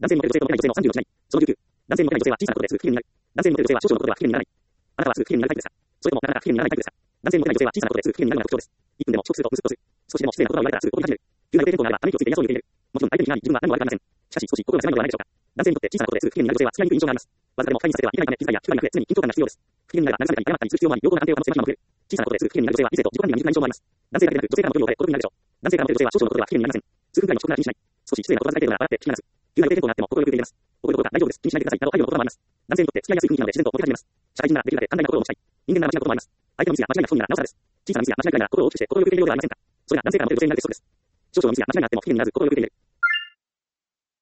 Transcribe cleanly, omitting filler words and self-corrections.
男性にモテる女性とモテない女性の30をしない。その19。男性にモテない女性は小さなことですぐ不機嫌になる。男性にモテる女性は少々のことでは不機嫌にならない。あなたはすぐ不機嫌になりたいタイプですか？それともなかなか不機嫌にならないタイプですか？男性にモテない女性は小さなことですぐ不機嫌になるのが特徴です。1分でも遅刻するとムスッとする。少しでも失礼な言葉を言われたらすぐ怒り始める。急な予定変更があればため息をついて嫌そうに言っている。もちろん相手に非難に自分は何も悪くありません。しかし少し心が狭いのではないでしょうか。男性にとって小さなことで不機嫌になる女性は付き合いにくい印象があります。わずかでも不快にさせてはいけないため、気遣いや気配りなく常に緊張感が必要です。不機嫌になれば慰めたり謝ったりする必要もあり、良好な関係を保つ手間暇も増える。小さなことですぐ不機嫌になる女性は理性と自己管理が未熟な印象もあります。男性だけでなく女性からの距離を置かれ孤独になるでしょう。男性からモテる女性は少々のことでは不機嫌になりません。数分くらいの遅刻なら気にしない。少し失礼な言葉遣い程度なら笑って気にならず。急な予定変更があっても心よく受け入れます。怒ることが大丈夫です。気にしないでください。など配慮の言葉もあります。男性にとって付き合いやすい雰囲気なので自然とモテ始めます。社会人ならできるだけ簡単なことを持ちたい。人間なら間違うこともあります。相手のミスや間違いな不本意ならなおさらです。小さなミスや間違いくらいなら心を大きくして心よく受け入れるようではありませんか。それが男性からモテる女性になる鉄則です。少々のミスや間違いがあっても不機嫌にならず心よく受け入れる。